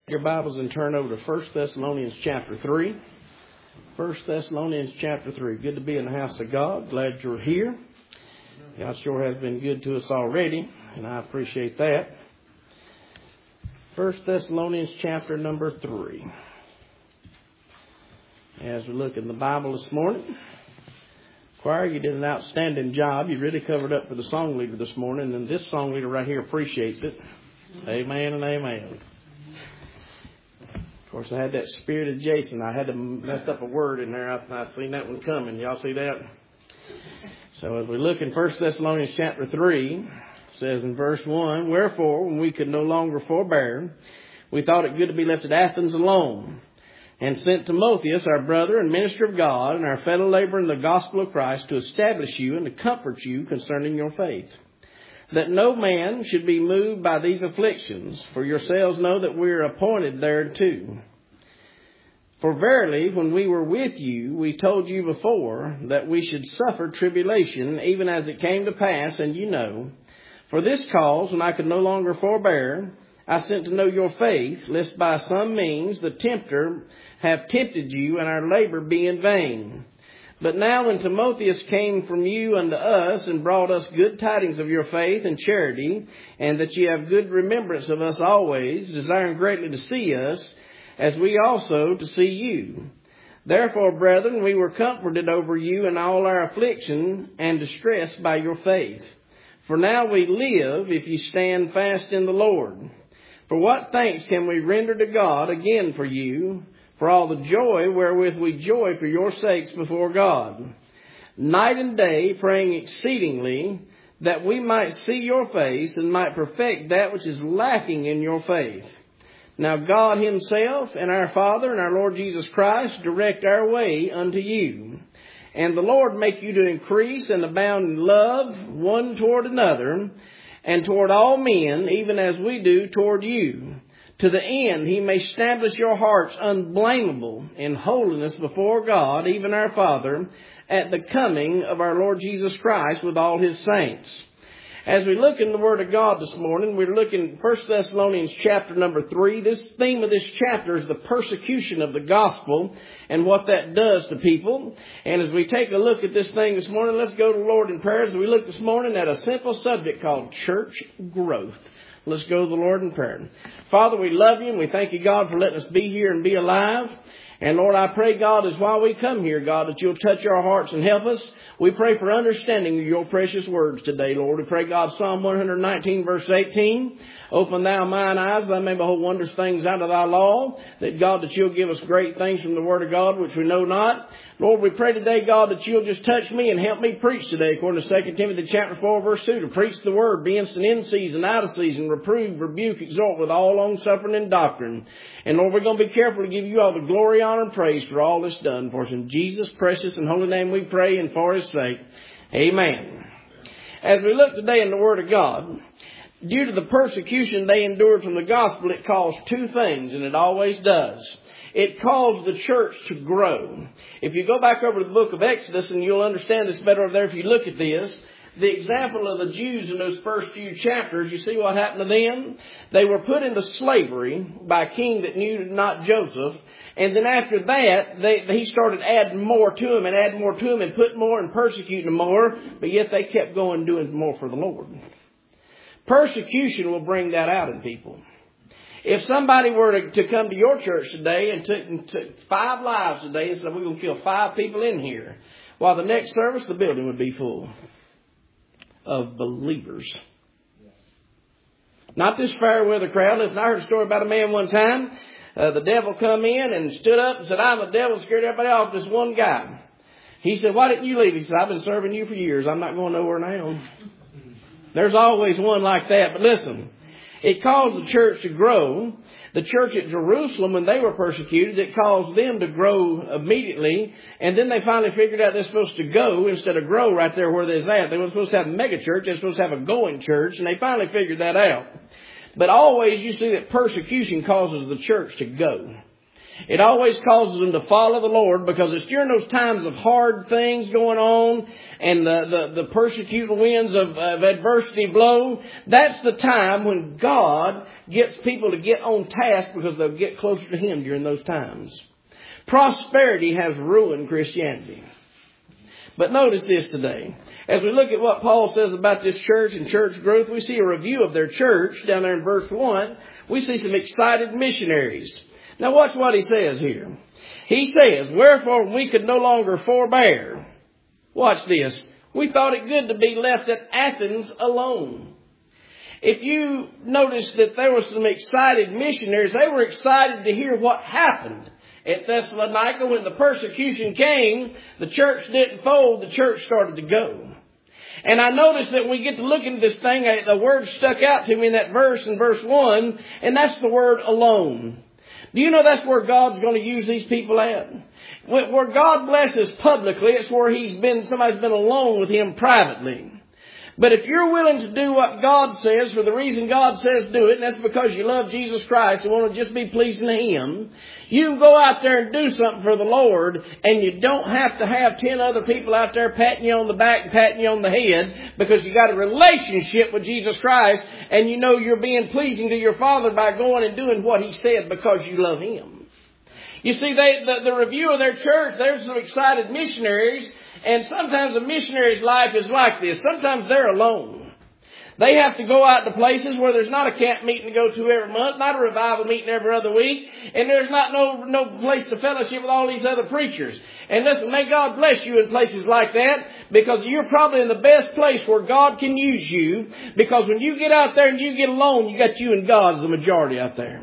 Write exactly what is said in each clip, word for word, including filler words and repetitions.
Your Bibles and turn over to First Thessalonians chapter three. First Thessalonians chapter three. Good to be in the house of God. Glad you're here. God sure has been good to us already, and I appreciate that. First Thessalonians chapter number three. As we look in the Bible this morning, choir, you did an outstanding job. You really covered up for the song leader this morning, and this song leader right here appreciates it. Amen and amen. Of course, I had that spirit of Jason. I had to mess up a word in there. I, I seen that one coming. Y'all see that? So as we look in First Thessalonians chapter three, it says in verse one, "Wherefore, when we could no longer forbear, we thought it good to be left at Athens alone, and sent Timotheus, our brother and minister of God, and our fellow laborer in the gospel of Christ, to establish you and to comfort you concerning your faith. That no man should be moved by these afflictions, for yourselves know that we are appointed thereto. For verily, when we were with you, we told you before that we should suffer tribulation, even as it came to pass, and you know. For this cause, when I could no longer forbear, I sent to know your faith, lest by some means the tempter have tempted you, and our labor be in vain. But now when Timotheus came from you unto us, and brought us good tidings of your faith and charity, and that ye have good remembrance of us always, desiring greatly to see us, as we also to see you. Therefore, brethren, we were comforted over you in all our affliction and distress by your faith. For now we live, if ye stand fast in the Lord. For what thanks can we render to God again for you, for all the joy wherewith we joy for your sakes before God, night and day praying exceedingly, that we might see your face and might perfect that which is lacking in your faith. Now God himself and our Father and our Lord Jesus Christ direct our way unto you. And the Lord make you to increase and abound in love one toward another, and toward all men, even as we do toward you, to the end he may establish your hearts unblameable in holiness before God, even our Father, at the coming of our Lord Jesus Christ with all his saints." As we look in the Word of God this morning, we're looking at First Thessalonians chapter number three. This theme of this chapter is the persecution of the gospel and what that does to people. And as we take a look at this thing this morning, let's go to the Lord in prayer as we look this morning at a simple subject called church growth. Let's go to the Lord in prayer. Father, we love you and we thank you, God, for letting us be here and be alive. And Lord, I pray, God, as while we come here, God, that you'll touch our hearts and help us. We pray for understanding of your precious words today, Lord. We pray, God, Psalm one nineteen, verse eighteen. "Open thou mine eyes, that I may behold wondrous things out of thy law." That, God, that you'll give us great things from the word of God, which we know not. Lord, we pray today, God, that you'll just touch me and help me preach today, according to Second Timothy chapter four, verse two, to preach the word, be instant in season, out of season, reprove, rebuke, exhort with all long suffering and doctrine. And Lord, we're going to be careful to give you all the glory, honor, and praise for all this done. For us in Jesus' precious and holy name we pray, and for his sake. Amen. As we look today in the word of God, due to the persecution they endured from the gospel, it caused two things, and it always does. It caused the church to grow. If you go back over to the book of Exodus, and you'll understand this better over there if you look at this, the example of the Jews in those first few chapters, you see what happened to them? They were put into slavery by a king that knew not Joseph. And then after that, they, he started adding more to them and adding more to them and putting more and persecuting them more. But yet they kept going doing more for the Lord. Persecution will bring that out in people. If somebody were to, to come to your church today and took, and took five lives today and said, "We're going to kill five people in here," while the next service, the building would be full of believers. Not this fair weather crowd. Listen, I heard a story about a man one time. Uh, the devil come in and stood up and said, "I'm a devil," scared everybody off. This one guy. He said, "Why didn't you leave?" He said, "I've been serving you for years. I'm not going nowhere now." There's always one like that. But listen, it caused the church to grow. The church at Jerusalem, when they were persecuted, it caused them to grow immediately. And then they finally figured out they're supposed to go instead of grow right there where they're at. They weren't supposed to have a mega church. They're supposed to have a going church. And they finally figured that out. But always you see that persecution causes the church to go. It always causes them to follow the Lord, because it's during those times of hard things going on and the, the, the persecuting winds of, of adversity blow. That's the time when God gets people to get on task, because they'll get closer to Him during those times. Prosperity has ruined Christianity. But notice this today. As we look at what Paul says about this church and church growth, we see a review of their church down there in verse one. We see some excited missionaries. Now watch what he says here. He says, wherefore we could no longer forbear. Watch this. We thought it good to be left at Athens alone. If you notice that there were some excited missionaries, they were excited to hear what happened at Thessalonica. When the persecution came, the church didn't fold, the church started to go. And I noticed that when we get to look into this thing, the word stuck out to me in that verse, in verse one, and that's the word alone. Do you know that's where God's going to use these people at? Where God blesses publicly, it's where He's been, somebody's been alone with Him privately. But if you're willing to do what God says for the reason God says do it, and that's because you love Jesus Christ and want to just be pleasing to Him, you can go out there and do something for the Lord, and you don't have to have ten other people out there patting you on the back and patting you on the head, because you got a relationship with Jesus Christ, and you know you're being pleasing to your Father by going and doing what He said because you love Him. You see, they, the, the review of their church, there's some excited missionaries. And sometimes a missionary's life is like this. Sometimes they're alone. They have to go out to places where there's not a camp meeting to go to every month, not a revival meeting every other week, and there's not no, no place to fellowship with all these other preachers. And listen, may God bless you in places like that, because you're probably in the best place where God can use you, because when you get out there and you get alone, you got you and God as the majority out there.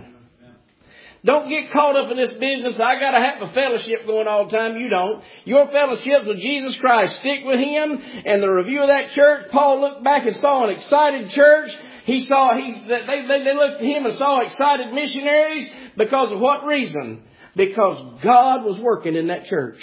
Don't get caught up in this business. I got to have a fellowship going all the time. You don't. Your fellowship's with Jesus Christ. Stick with Him. And the review of that church, Paul looked back and saw an excited church. He saw, he, they, they, they looked at him and saw excited missionaries. Because of what reason? Because God was working in that church.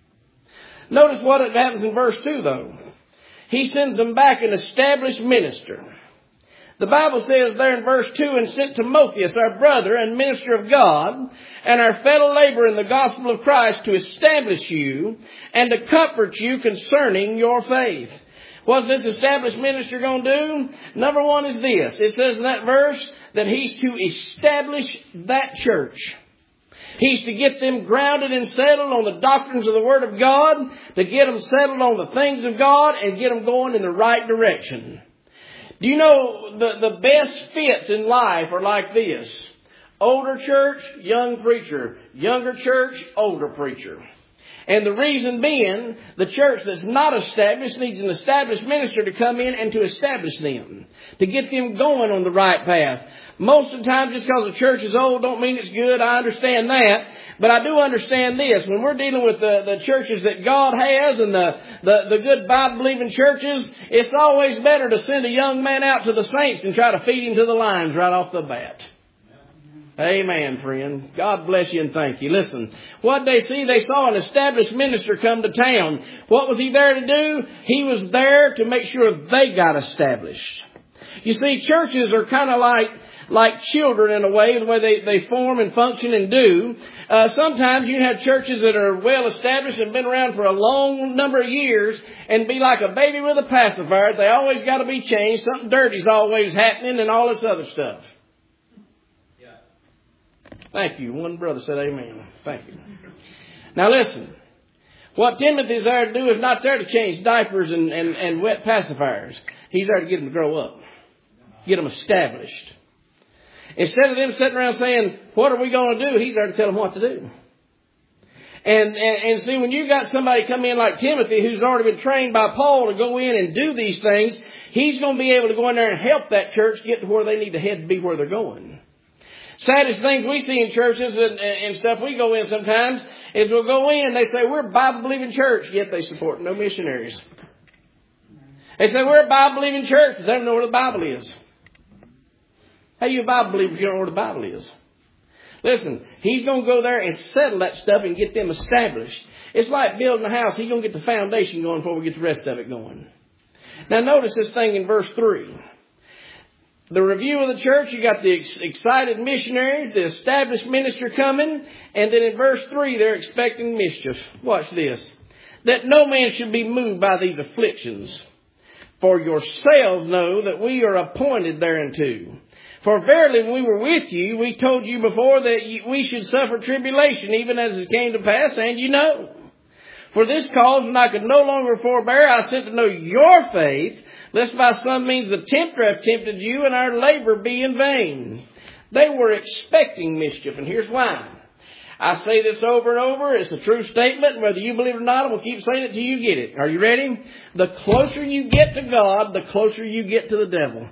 Notice what happens in verse two though. He sends them back an established minister. The Bible says there in verse two, and sent Timotheus, our brother and minister of God, and our fellow laborer in the gospel of Christ, to establish you and to comfort you concerning your faith. What's this established minister going to do? Number one is this. It says in that verse that he's to establish that church. He's to get them grounded and settled on the doctrines of the Word of God, to get them settled on the things of God, and get them going in the right direction. Do you know the, the best fits in life are like this? Older church, young preacher. Younger church, older preacher. And the reason being, the church that's not established needs an established minister to come in and to establish them. To get them going on the right path. Most of the time, just because the church is old don't mean it's good. I understand that. But I do understand this. When we're dealing with the, the churches that God has and the, the, the good Bible-believing churches, it's always better to send a young man out to the saints and try to feed him to the lions right off the bat. Amen, friend. God bless you and thank you. Listen, what they see, they saw an established minister come to town. What was he there to do? He was there to make sure they got established. You see, churches are kind of like like children in a way, the way they, they form and function and do. Uh, sometimes you have churches that are well established and been around for a long number of years and be like a baby with a pacifier. They always got to be changed. Something dirty's always happening and all this other stuff. Yeah. Thank you. One brother said amen. Thank you. Now listen. What Timothy's there to do is not there to change diapers and, and, and wet pacifiers. He's there to get them to grow up. Get them established. Instead of them sitting around saying, what are we going to do? He's there to tell them what to do. And, and, and see, when you got somebody come in like Timothy, who's already been trained by Paul to go in and do these things, he's going to be able to go in there and help that church get to where they need to head to be where they're going. Saddest things we see in churches and, and stuff we go in sometimes is we'll go in, they say, we're a Bible-believing church, yet they support no missionaries. They say, we're a Bible-believing church, but they don't know where the Bible is. How you a Bible believer if you don't know where the Bible is? Listen, he's going to go there and settle that stuff and get them established. It's like building a house. He's going to get the foundation going before we get the rest of it going. Now notice this thing in verse three. the review of the church, you got the ex- excited missionaries, the established minister coming, and then in verse three, they're expecting mischief. Watch this. That no man should be moved by these afflictions. For yourselves know that we are appointed thereunto. For verily when we were with you, we told you before that we should suffer tribulation, even as it came to pass, and you know. For this cause, when I could no longer forbear, I sent to know your faith, lest by some means the tempter have tempted you, and our labor be in vain. They were expecting mischief, and here's why. I say this over and over. It's a true statement. Whether you believe it or not, I'm going to keep saying it till you get it. Are you ready? The closer you get to God, the closer you get to the devil.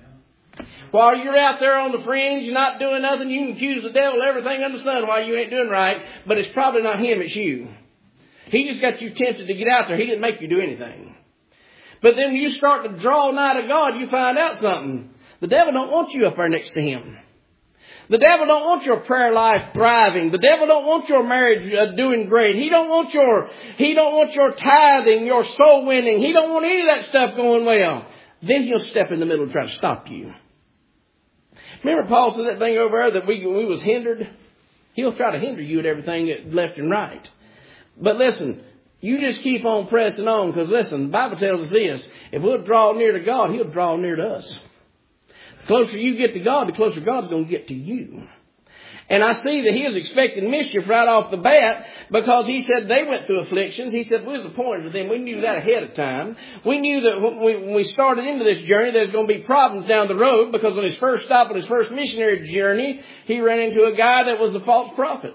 While you're out there on the fringe, you're not doing nothing, you can accuse the devil of everything under the sun while you ain't doing right, but it's probably not him, it's you. He just got you tempted to get out there. He didn't make you do anything. But then when you start to draw nigh to God, you find out something. The devil don't want you up there next to him. The devil don't want your prayer life thriving. The devil don't want your marriage uh, doing great. He don't want your, he don't want your tithing, your soul winning. He don't want any of that stuff going well. Then he'll step in the middle and try to stop you. Remember Paul said that thing over there that we, we was hindered? He'll try to hinder you at everything left and right. But listen, you just keep on pressing on, because listen, the Bible tells us this. If we'll draw near to God, he'll draw near to us. The closer you get to God, the closer God's going to get to you. And I see that he is expecting mischief right off the bat, because he said they went through afflictions. He said we was appointed to them. We knew that ahead of time. We knew that when we, when we started into this journey, there's going to be problems down the road, because on his first stop on his first missionary journey, he ran into a guy that was a false prophet.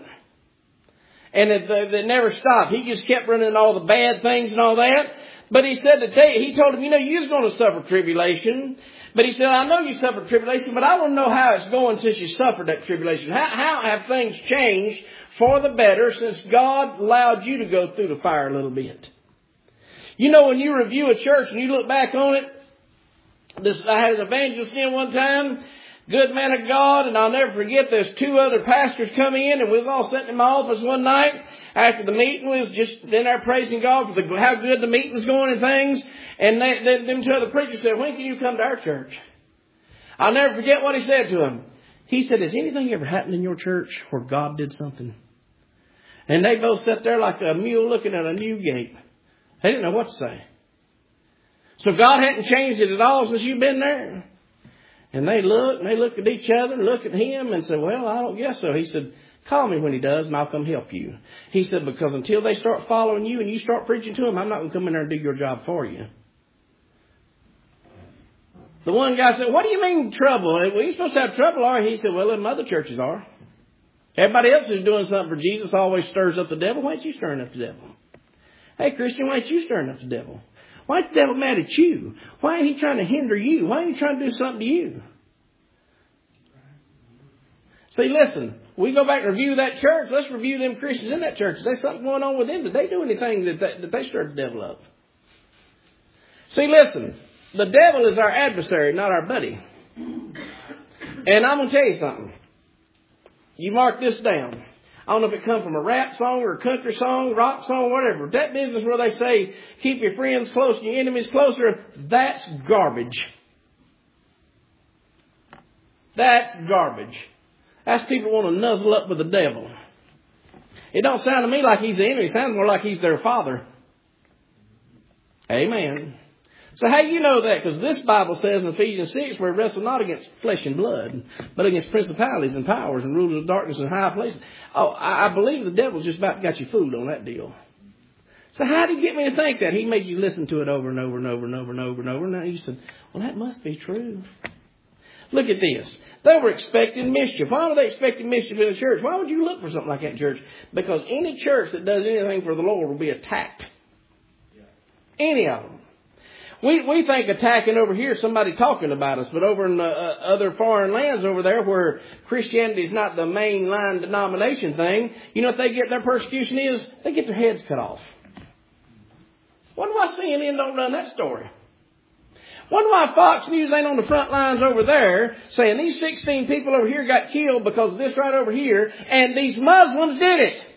And it, it never stopped. He just kept running all the bad things and all that. But he said that they, he told him, you know, you're going to suffer tribulation. But he said, I know you suffered tribulation, but I want to know how it's going since you suffered that tribulation. How, how have things changed for the better since God allowed you to go through the fire a little bit? You know, when you review a church and you look back on it, this, I had an evangelist in one time, good man of God, and I'll never forget, there's two other pastors come in, and we was all sitting in my office one night after the meeting. We was just in there praising God for the, how good the meeting's going and things. And they, they, them two other preachers said, when can you come to our church? I'll never forget what he said to them. He said, has anything ever happened in your church where God did something? And they both sat there like a mule looking at a new gate. They didn't know what to say. So God hadn't changed it at all since you've been there? And they looked, and they looked at each other, and looked at him, and said, well, I don't guess so. He said, call me when he does, and I'll come help you. He said, because until they start following you and you start preaching to them, I'm not going to come in there and do your job for you. The one guy said, what do you mean trouble? Well, you supposed to have trouble, are you? He said, well, them other churches are. Everybody else who's doing something for Jesus always stirs up the devil. Why ain't you stirring up the devil? Hey, Christian, why ain't you stirring up the devil? Why ain't the devil mad at you? Why ain't he trying to hinder you? Why ain't he trying to do something to you? See, listen, we go back and review that church. Let's review them Christians in that church. Is there something going on with them? Did they do anything that they, that they stirred the devil up? See, listen, the devil is our adversary, not our buddy. And I'm going to tell you something. You mark this down. I don't know if it comes from a rap song or a country song, rock song, whatever. That business where they say, keep your friends close and your enemies closer, that's garbage. That's garbage. That's people want to nuzzle up with the devil. It don't sound to me like he's the enemy. It sounds more like he's their father. Amen. So how do you know that? Because this Bible says in Ephesians six, we wrestle not against flesh and blood, but against principalities and powers and rulers of darkness and high places. Oh, I believe the devil's just about got you fooled on that deal. So how did he get me to think that? He made you listen to it over and over and over and over and over and over. And now you said, well, that must be true. Look at this. They were expecting mischief. Why were they expecting mischief in the church? Why would you look for something like that in church? Because any church that does anything for the Lord will be attacked. Any of them. We we think attacking over here is somebody talking about us, but over in the, uh, other foreign lands over there where Christianity is not the mainline denomination thing, you know what they get their persecution is? They get their heads cut off. Wonder why C N N don't run that story. Wonder why Fox News ain't on the front lines over there saying these sixteen people over here got killed because of this right over here, and these Muslims did it.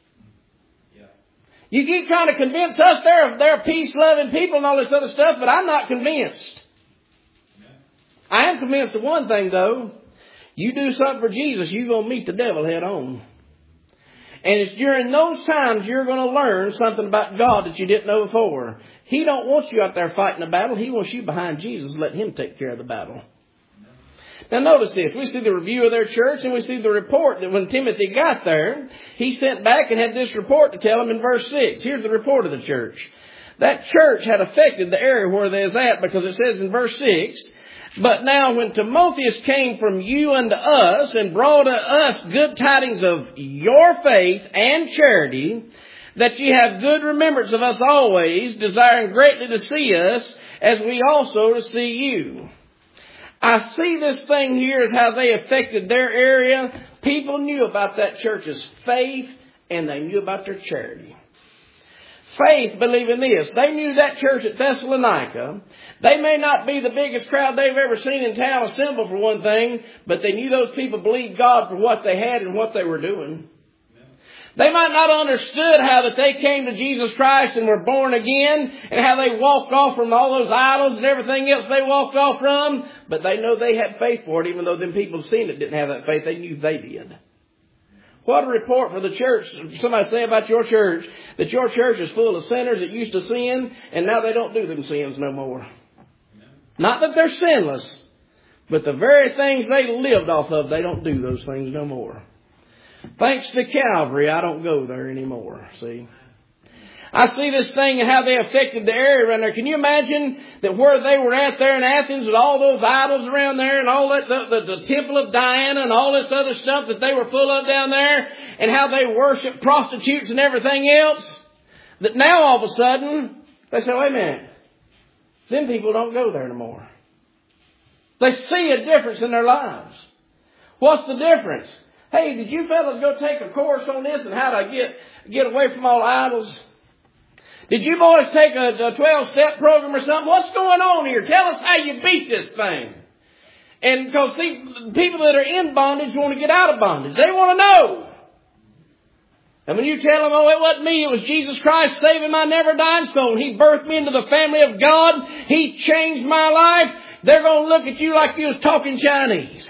You keep trying to convince us they're, they're peace-loving people and all this other stuff, but I'm not convinced. I am convinced of one thing, though. You do something for Jesus, you're going to meet the devil head on. And it's during those times you're going to learn something about God that you didn't know before. He don't want you out there fighting a battle. He wants you behind Jesus, let Him take care of the battle. Now notice this. We see the review of their church and we see the report that when Timothy got there, he sent back and had this report to tell him in verse six. Here's the report of the church. That church had affected the area where they was at, because it says in verse six, but now when Timotheus came from you unto us and brought us good tidings of your faith and charity, that ye have good remembrance of us always, desiring greatly to see us, as we also to see you. I see this thing here as how they affected their area. People knew about that church's faith and they knew about their charity. Faith, believe in this. They knew that church at Thessalonica. They may not be the biggest crowd they've ever seen in town assemble for one thing, but they knew those people believed God for what they had and what they were doing. They might not have understood how that they came to Jesus Christ and were born again, and how they walked off from all those idols and everything else they walked off from, but they know they had faith for it, even though them people seen it didn't have that faith. They knew they did. What a report for the church. Somebody say about your church that your church is full of sinners that used to sin, and now they don't do them sins no more. Not that they're sinless, but the very things they lived off of, they don't do those things no more. Thanks to Calvary, I don't go there anymore, see. I see this thing and how they affected the area around there. Can you imagine that where they were at there in Athens with all those idols around there and all that, the, the, the temple of Diana and all this other stuff that they were full of down there, and how they worship prostitutes and everything else, that now all of a sudden they say, wait a minute, them people don't go there anymore. They see a difference in their lives. What's the difference? Hey, did you fellas go take a course on this and how to get get away from all idols? Did you boys take a twelve-step program or something? What's going on here? Tell us how you beat this thing. And because the people that are in bondage want to get out of bondage. They want to know. And when you tell them, oh, it wasn't me, it was Jesus Christ saving my never-dying soul. He birthed me into the family of God. He changed my life. They're going to look at you like you was talking Chinese.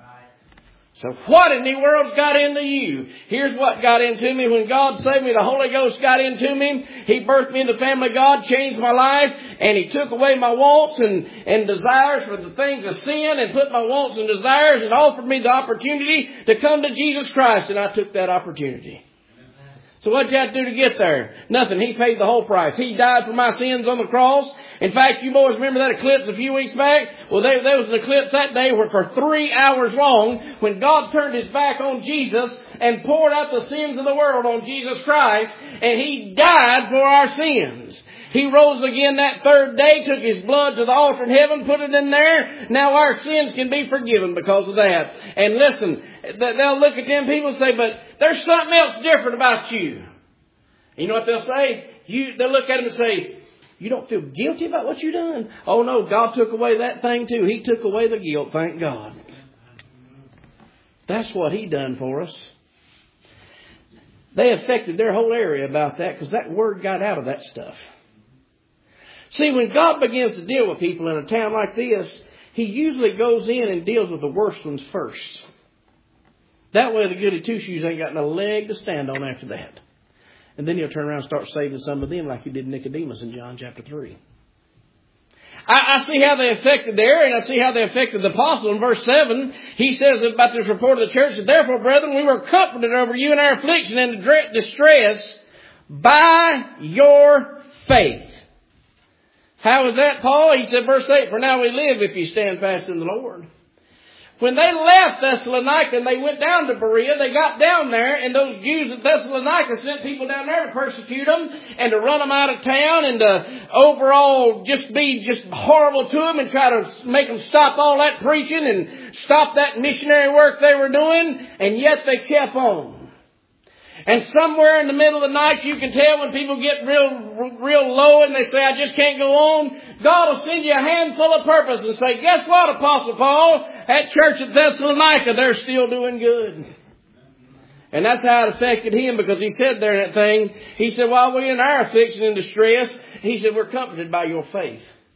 So what in the world's got into you? Here's what got into me. When God saved me, the Holy Ghost got into me. He birthed me into the family of God, changed my life, and He took away my wants and, and desires for the things of sin, and put my wants and desires and offered me the opportunity to come to Jesus Christ, and I took that opportunity. So what did you have to do to get there? Nothing. He paid the whole price. He died for my sins on the cross. In fact, you boys remember that eclipse a few weeks back? Well, there, there was an eclipse that day where for three hours long, when God turned His back on Jesus and poured out the sins of the world on Jesus Christ, and He died for our sins. He rose again that third day, took His blood to the altar in heaven, put it in there. Now our sins can be forgiven because of that. And listen, they'll look at them people and say, but there's something else different about you. And you know what they'll say? You, they'll look at them and say, you don't feel guilty about what you've done? Oh no, God took away that thing too. He took away the guilt, thank God. That's what He done for us. They affected their whole area about that because that word got out of that stuff. See, when God begins to deal with people in a town like this, He usually goes in and deals with the worst ones first. That way the goody two-shoes ain't got no leg to stand on after that. And then He'll turn around and start saving some of them like He did Nicodemus in John chapter three. I, I see how they affected the area, and I see how they affected the apostle. In verse seven, he says about this report of the church, that therefore, brethren, we were comforted over you in our affliction and distress by your faith. How is that, Paul? He said, verse eight, for now we live if you stand fast in the Lord. When they left Thessalonica and they went down to Berea, they got down there, and those Jews at Thessalonica sent people down there to persecute them and to run them out of town and to overall just be just horrible to them and try to make them stop all that preaching and stop that missionary work they were doing, and yet they kept on. And somewhere in the middle of the night, you can tell when people get real, real low and they say, I just can't go on. God will send you a handful of purpose and say, guess what, Apostle Paul? That church at Thessalonica, they're still doing good. And that's how it affected him, because he said there in that thing, he said, while we're in our affliction and distress, he said, we're comforted by your faith.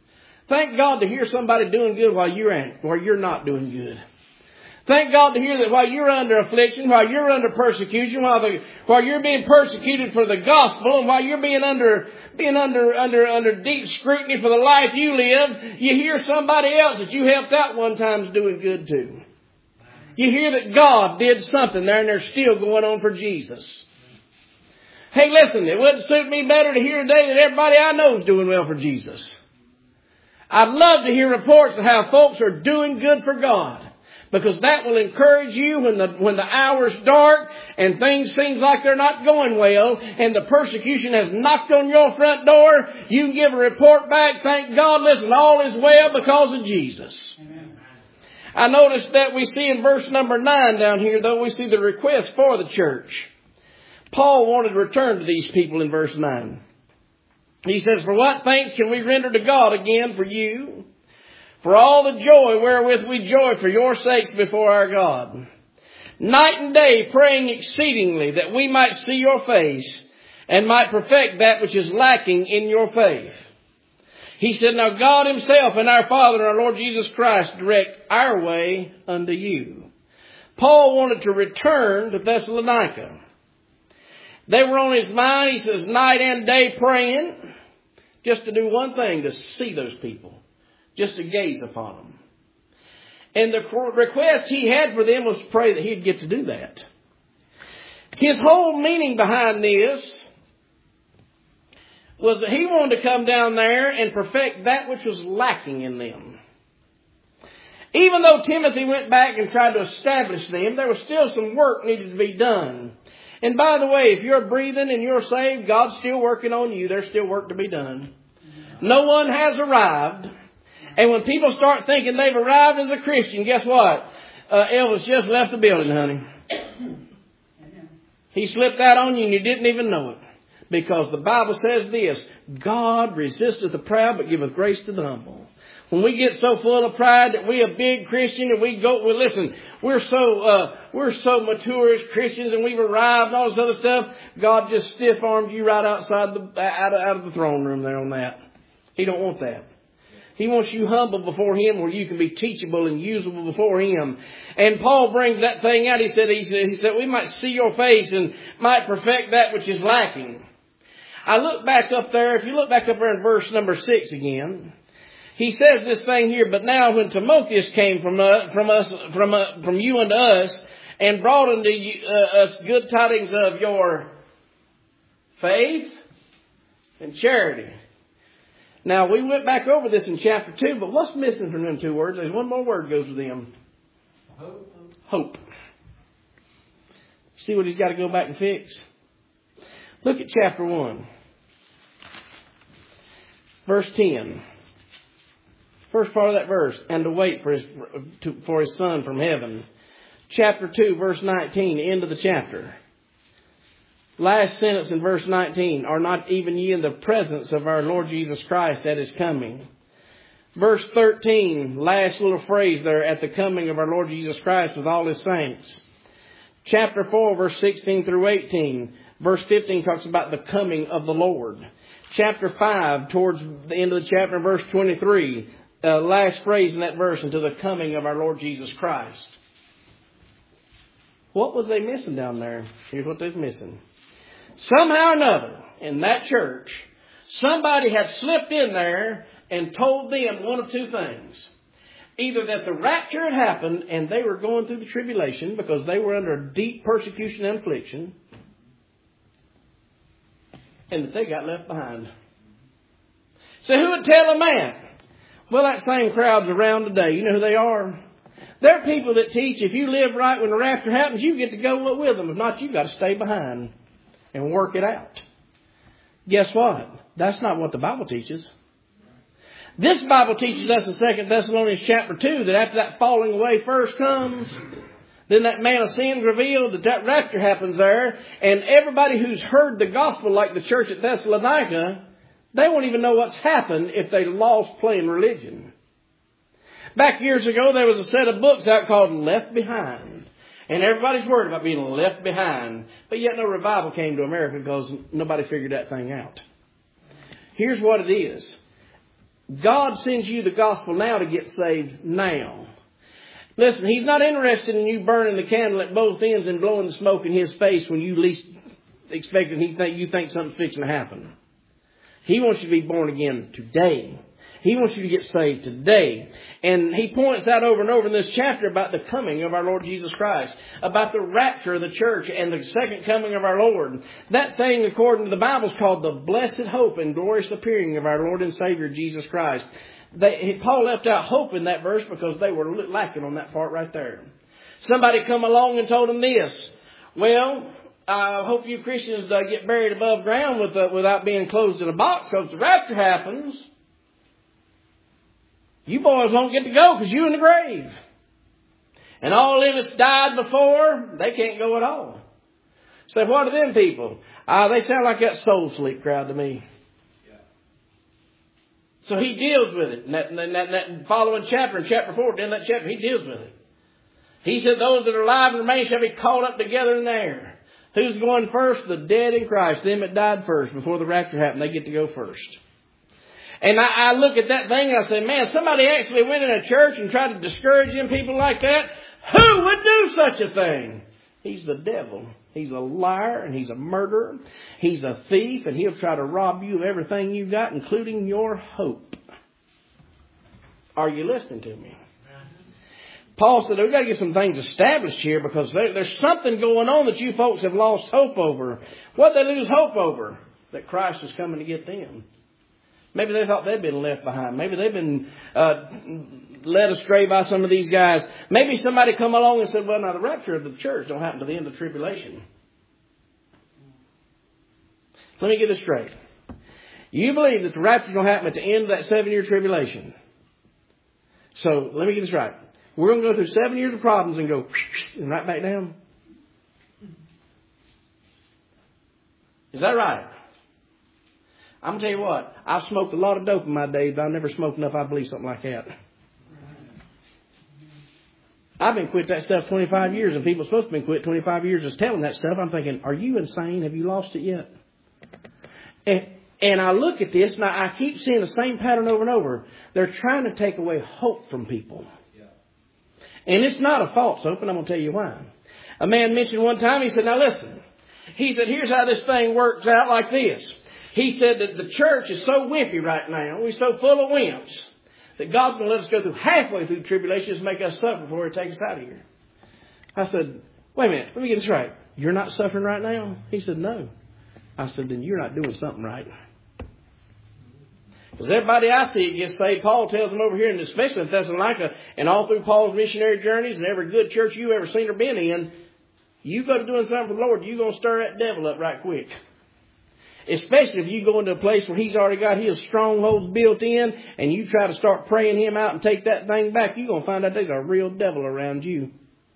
Thank God to hear somebody doing good while you're at, while you're not doing good. Thank God to hear that while you're under affliction, while you're under persecution, while the, while you're being persecuted for the gospel, and while you're being under being under under under deep scrutiny for the life you live, you hear somebody else that you helped out one time's doing good too. You hear that God did something there, and they're still going on for Jesus. Hey, listen, it wouldn't suit me better to hear today that everybody I know is doing well for Jesus. I'd love to hear reports of how folks are doing good for God. Because that will encourage you when the when the hour's dark and things seem like they're not going well and the persecution has knocked on your front door. You can give a report back. Thank God, listen, all is well because of Jesus. Amen. I noticed that we see in verse number nine down here, though, we see the request for the church. Paul wanted to return to these people in verse nine. He says, "For what thanks can we render to God again for you? For all the joy wherewith we joy for your sakes before our God. Night and day praying exceedingly that we might see your face and might perfect that which is lacking in your faith." He said, "Now God himself and our Father and our Lord Jesus Christ direct our way unto you." Paul wanted to return to Thessalonica. They were on his mind, he says, night and day praying just to do one thing, to see those people. Just to gaze upon them. And the request he had for them was to pray that he'd get to do that. His whole meaning behind this was that he wanted to come down there and perfect that which was lacking in them. Even though Timothy went back and tried to establish them, there was still some work needed to be done. And by the way, if you're breathing and you're saved, God's still working on you. There's still work to be done. No one has arrived. And when people start thinking they've arrived as a Christian, guess what? Uh, Elvis just left the building, honey. He slipped out on you and you didn't even know it. Because the Bible says this, God resisteth the proud but giveth grace to the humble. When we get so full of pride that we a big Christian and we go, well, listen, we're so uh, we're so mature as Christians and we've arrived and all this other stuff, God just stiff-armed you right outside the out of, out of the throne room there on that. He don't want that. He wants you humble before him where you can be teachable and usable before him. And Paul brings that thing out. He said, he said, he said, we might see your face and might perfect that which is lacking. I look back up there. If you look back up there in verse number six again, he says this thing here, "But now when Timotheus came from uh, from us from uh, from you unto us and brought unto you, uh, us good tidings of your faith and charity." Now, we went back over this in chapter two, but what's missing from them two words? There's one more word goes with them. Hope. Hope. See what he's got to go back and fix? Look at chapter one. Verse ten. First part of that verse. "And to wait for his, to, for his Son from heaven." Chapter two, verse nineteen, end of the chapter. Last sentence in verse nineteen, "Are not even ye in the presence of our Lord Jesus Christ that is coming?" Verse thirteen, last little phrase there, "at the coming of our Lord Jesus Christ with all his saints." Chapter four, verse sixteen through eighteen. Verse fifteen talks about the coming of the Lord. Chapter five, towards the end of the chapter, verse twenty-three, uh, last phrase in that verse, "until the coming of our Lord Jesus Christ." What was they missing down there? Here's what they was missing. Somehow or another, in that church, somebody had slipped in there and told them one of two things. Either that the rapture had happened and they were going through the tribulation because they were under deep persecution and affliction, and that they got left behind. So who would tell them that? Well, that same crowd's around today. You know who they are? They're people that teach if you live right when the rapture happens, you get to go with them. If not, you've got to stay behind and work it out. Guess what? That's not what the Bible teaches. This Bible teaches us in Second Thessalonians chapter two that after that falling away first comes, then that man of sin revealed, that that rapture happens there, and everybody who's heard the gospel like the church at Thessalonica, they won't even know what's happened if they lost playing religion. Back years ago, there was a set of books out called Left Behind. And everybody's worried about being left behind. But yet no revival came to America because nobody figured that thing out. Here's what it is. God sends you the gospel now to get saved now. Listen, He's not interested in you burning the candle at both ends and blowing the smoke in His face when you least expect it. He think, you think something's fixing to happen. He wants you to be born again today. He wants you to get saved today. And He points out over and over in this chapter about the coming of our Lord Jesus Christ, about the rapture of the church and the second coming of our Lord. That thing, according to the Bible, is called the blessed hope and glorious appearing of our Lord and Savior Jesus Christ. They, Paul left out hope in that verse because they were lacking on that part right there. Somebody come along and told them this. Well, I hope you Christians uh, get buried above ground with, uh, without being closed in a box, because the rapture happens. You boys won't get to go because you're in the grave. And all of us died before, they can't go at all. So what are them people? Uh, they sound like that soul sleep crowd to me. Yeah. So he deals with it. In that, in that, that following chapter, in chapter four, in that chapter, he deals with it. He said, those that are alive and remain shall be caught up together in the air. Who's going first? The dead in Christ. Them that died first before the rapture happened. They get to go first. And I, I look at that thing and I say, man, somebody actually went in a church and tried to discourage them people like that. Who would do such a thing? He's the devil. He's a liar and he's a murderer. He's a thief and he'll try to rob you of everything you got, including your hope. Are you listening to me? Paul said, we've got to get some things established here because there, there's something going on that you folks have lost hope over. What did they lose hope over? That Christ was coming to get them. Maybe they thought they'd been left behind. Maybe they've been uh, led astray by some of these guys. Maybe somebody come along and said, well, now the rapture of the church don't happen to the end of tribulation. Let me get this straight. You believe that the rapture is going to happen at the end of that seven-year tribulation. So let me get this right. We're going to go through seven years of problems and go and right back down. Is that right? I'm going to tell you what. I've smoked a lot of dope in my days, but I've never smoked enough, I believe, something like that. I've been quit that stuff twenty-five years, and people are supposed to be quit twenty-five years just telling that stuff. I'm thinking, are you insane? Have you lost it yet? And, and I look at this, and I, I keep seeing the same pattern over and over. They're trying to take away hope from people. And it's not a false hope, and I'm going to tell you why. A man mentioned one time, he said, now listen. He said, here's how this thing works out like this. He said that the church is so wimpy right now, we're so full of wimps, that God's going to let us go through halfway through tribulation to make us suffer before He takes us out of here. I said, wait a minute, let me get this right. You're not suffering right now? He said, no. I said, then you're not doing something right. Because everybody I see gets saved. Paul tells them over here, and especially in Thessalonica, and all through Paul's missionary journeys, and every good church you ever seen or been in, you go to doing something for the Lord, you're going to stir that devil up right quick. Especially if you go into a place where he's already got his strongholds built in, and you try to start praying him out and take that thing back, you're going to find out there's a real devil around you.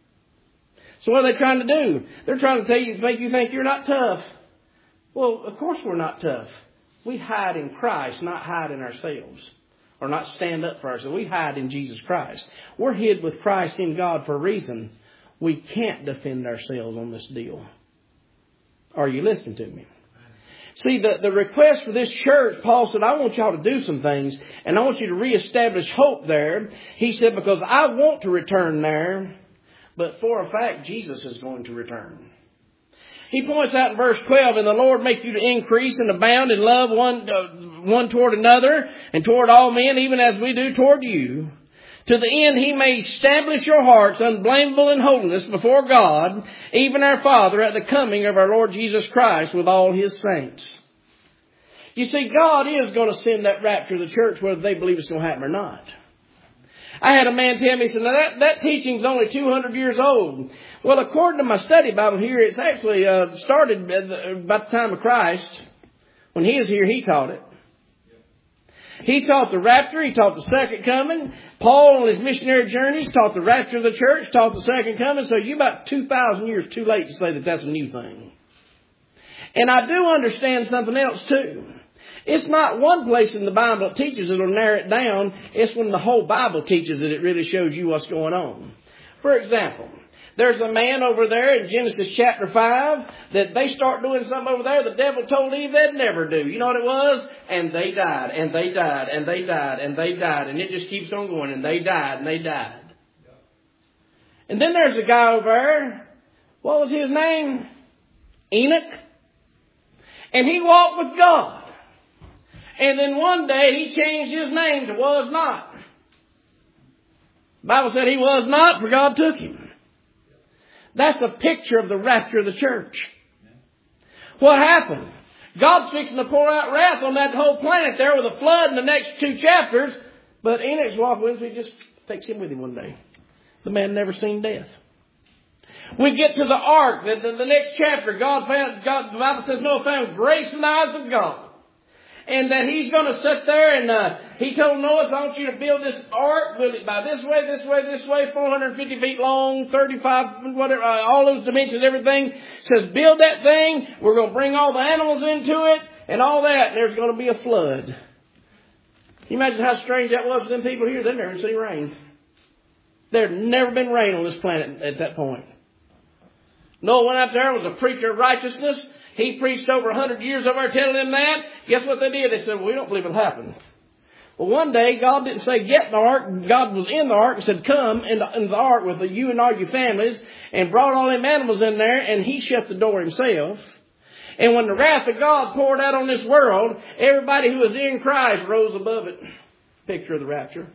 So what are they trying to do? They're trying to tell you, make you think you're not tough. Well, of course we're not tough. We hide in Christ, not hide in ourselves. Or not stand up for ourselves. We hide in Jesus Christ. We're hid with Christ in God for a reason. We can't defend ourselves on this deal. Are you listening to me? See, the, the request for this church, Paul said, I want y'all to do some things. And I want you to reestablish hope there. He said, because I want to return there. But for a fact, Jesus is going to return. He points out in verse twelve, and the Lord make you to increase and abound in love one, uh, one toward another and toward all men, even as we do toward you. To the end He may establish your hearts unblameable in holiness before God, even our Father, at the coming of our Lord Jesus Christ with all His saints. You see, God is going to send that rapture to the church whether they believe it's going to happen or not. I had a man tell me, he said, now that, that teaching's only two hundred years old. Well, according to my study Bible here, it's actually uh, started about the time of Christ. When He was here, He taught it. He taught the rapture. He taught the second coming. Paul on his missionary journeys taught the rapture of the church, taught the second coming. So you're about two thousand years too late to say that that's a new thing. And I do understand something else too. It's not one place in the Bible that teaches it or narrow it down. It's when the whole Bible teaches it, it really shows you what's going on. For example, There's a man over there in Genesis chapter five that they start doing something over there the devil told Eve they'd never do. You know what it was? And they died, and they died, and they died, and they died. And it just keeps on going. And they died, and they died. And then there's a guy over there. What was his name? Enoch. And he walked with God. And then one day he changed his name to was not. The Bible said he was not, for God took him. That's a picture of the rapture of the church. What happened? God's fixing to pour out wrath on that whole planet there with a flood in the next two chapters. But Enoch's walking with us. We just takes him with him one day. The man never seen death. We get to the ark. The, the, the next chapter, God found, God, the Bible says Noah found grace in the eyes of God. And that he's going to sit there and uh, he told Noah, I want you to build this ark, build it by this way, this way, this way, four hundred fifty feet long, thirty-five, whatever, uh, all those dimensions, everything. Says build that thing. We're going to bring all the animals into it and all that. And there's going to be a flood. Can you imagine how strange that was for them people here? They'd never seen rain. There had never been rain on this planet at that point. Noah went out there, was a preacher of righteousness. He preached over a hundred years over there telling them that. Guess what they did? They said, well, we don't believe it'll happen. Well, one day, God didn't say, get in the ark. God was in the ark and said, come in the, in the ark with you and all your families, and brought all them animals in there, and he shut the door himself. And when the wrath of God poured out on this world, everybody who was in Christ rose above it. Picture of the rapture.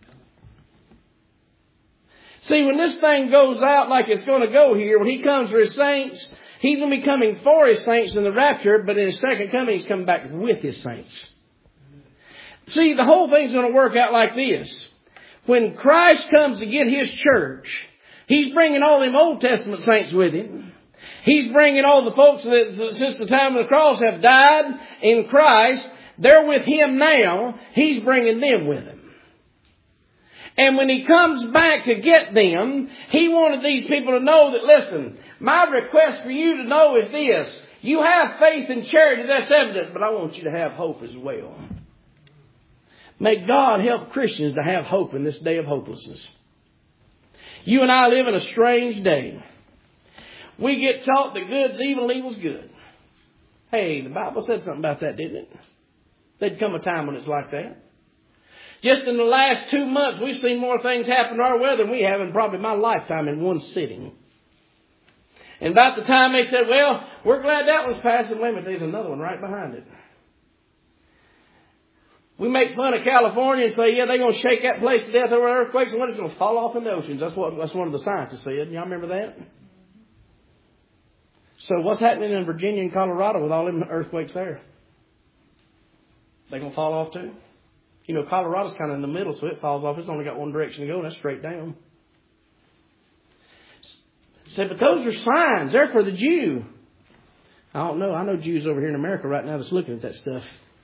See, when this thing goes out like it's going to go here, when he comes for his saints, he's going to be coming for his saints in the rapture, but in his second coming, he's coming back with his saints. See, the whole thing's going to work out like this. When Christ comes to get his church, he's bringing all them Old Testament saints with him. He's bringing all the folks that since the time of the cross have died in Christ. They're with him now. He's bringing them with him. And when he comes back to get them, he wanted these people to know that, listen, my request for you to know is this. You have faith and charity, that's evident, but I want you to have hope as well. May God help Christians to have hope in this day of hopelessness. You and I live in a strange day. We get taught that good's evil and evil's good. Hey, the Bible said something about that, didn't it? There'd come a time when it's like that. Just in the last two months, we've seen more things happen to our weather than we have in probably my lifetime in one sitting. And about the time they said, well, we're glad that one's passing, wait a minute, there's another one right behind it. We make fun of California and say, yeah, they're going to shake that place to death over earthquakes and what, it's going to fall off in the oceans. That's what that's one of the scientists said. Y'all remember that? So what's happening in Virginia and Colorado with all them earthquakes there? They going to fall off too? You know, Colorado's kind of in the middle, so it falls off. It's only got one direction to go, and that's straight down. Said, but those are signs. They're for the Jew. I don't know. I know Jews over here in America right now that's looking at that stuff.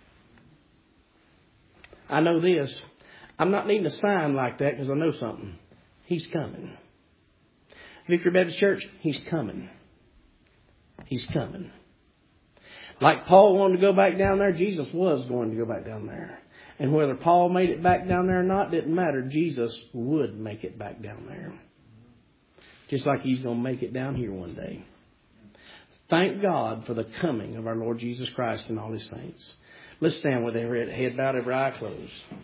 I know this. I'm not needing a sign like that because I know something. He's coming. Victory Baptist Church, he's coming. He's coming. Like Paul wanted to go back down there, Jesus was going to go back down there. And whether Paul made it back down there or not didn't matter. Jesus would make it back down there. Just like he's going to make it down here one day. Thank God for the coming of our Lord Jesus Christ and all his saints. Let's stand with every head bowed, every eye closed.